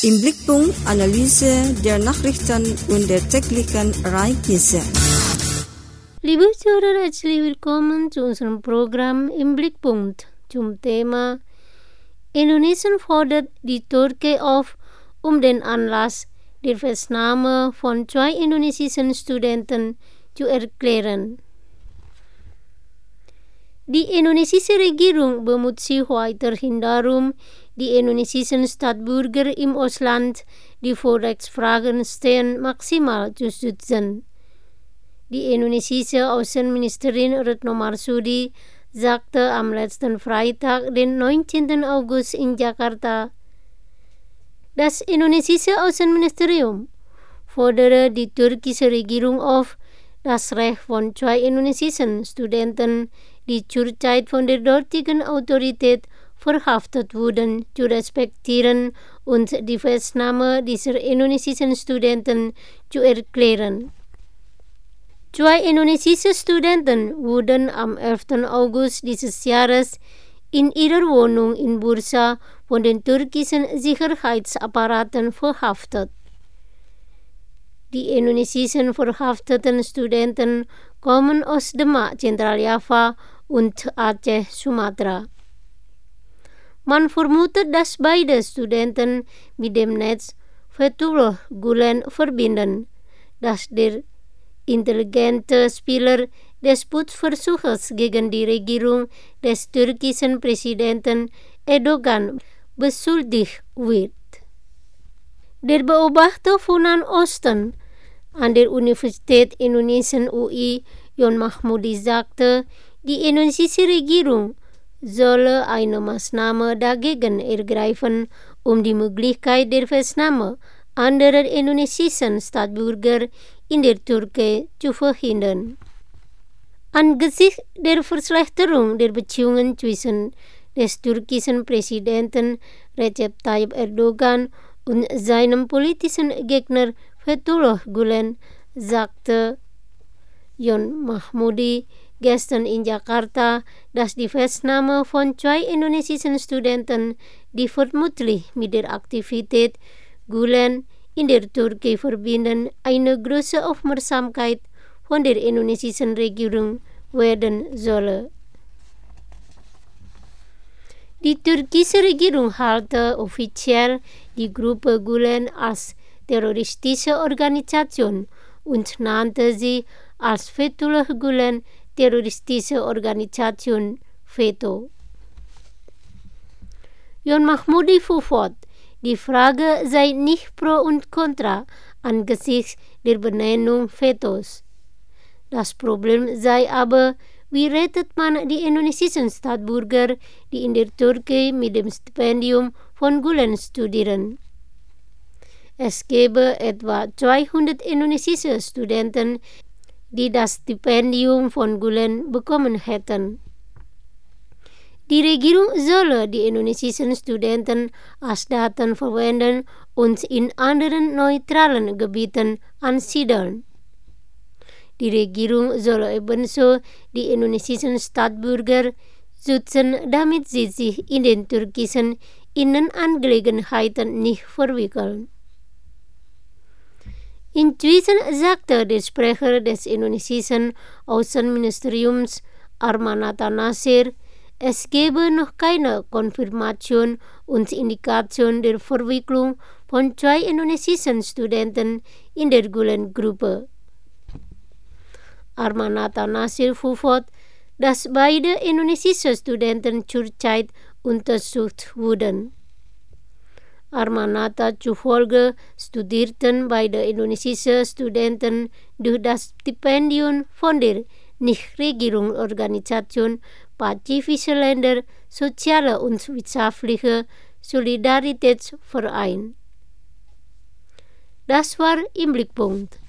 Im Blickpunkt Analyse der Nachrichten und der täglichen Ereignisse. Liebe Zuhörer, herzlich willkommen zu unserem Programm Im Blickpunkt zum Thema Indonesien fordert die Türkei auf, den Anlass der Festnahme von 2 indonesischen Studenten zu erklären. Die indonesische Regierung bemüht sich weiterhin darum, die indonesischen Staatsbürger im Ausland, die vor Rechtsfragen stehen, maximal zu schützen. Die indonesische Außenministerin Retno Marsudi sagte am letzten Freitag, den 19. August in Jakarta, das indonesische Außenministerium fordere die türkische Regierung auf, das Recht von 2 indonesischen Studenten, die zurzeit von der dortigen Autorität verhaftet wurden, zu respektieren und die Festnahme dieser indonesischen Studenten zu erklären. 2 indonesische Studenten wurden am 11. August dieses Jahres in ihrer Wohnung in Bursa von den türkischen Sicherheitsapparaten verhaftet. Die indonesischen verhafteten Studenten kommen aus Demak, Zentraljava und Aceh, Sumatra. Man vermutet, dass beide Studenten mit dem Netz Fethullah Gulen verbinden, dass der intelligente Spieler des Putschversuches gegen die Regierung des türkischen Präsidenten Erdogan beschuldigt wird. Der Beobachter von Nahen Osten an der Universität Indonesien UI, Yon Mahmudi, sagte, die indonesische Regierung solle eine Maßnahme dagegen ergreifen, die Möglichkeit der Festnahme anderer indonesischen Staatsbürger in der Türkei zu verhindern. Angesichts der Verschlechterung der Beziehungen zwischen des türkischen Präsidenten Recep Tayyip Erdogan und seinem politischen Gegner Fethullah Gulen, sagte Yon Mahmudi gestern in Jakarta, dass die Festnahme von 2 indonesischen Studenten, die vermutlich mit der Aktivität Gulen in der Türkei verbinden, eine große Aufmerksamkeit von der indonesischen Regierung werden solle. Die türkische Regierung halte offiziell die Gruppe Gulen als terroristische Organisation und nannte sie als Fethullah Gulen terroristische Organisation FETO. Yon Mahmudi fuhr fort, die Frage sei nicht pro und contra angesichts der Benennung FETOs. Das Problem sei aber, wie rettet man die indonesischen Staatsbürger, die in der Türkei mit dem Stipendium von Gulen studieren? Es gäbe etwa 200 indonesische Studenten, die das Stipendium von Gulen bekommen hätten. Die Regierung solle die indonesischen Studenten als Daten verwenden und in anderen neutralen Gebieten ansiedeln. Die Regierung solle ebenso die indonesischen Staatsbürger schützen, damit sie sich in den türkischen Innenangelegenheiten nicht verwickeln. Inzwischen sagte der Sprecher des indonesischen Außenministeriums Armanata Nasir, es gebe noch keine Konfirmation und Indikation der Verwicklung von 2 indonesischen Studenten in der Gulen-Gruppe. Armanata Nasir fuhr fort, dass beide indonesische Studenten zurzeit untersucht wurden. Armanata zufolge studierten beide indonesische Studenten durch das Stipendium von der Nichtregierungsorganisation Pazifische Länder Soziale und Wirtschaftliche Solidaritätsverein. Das war im Blickpunkt.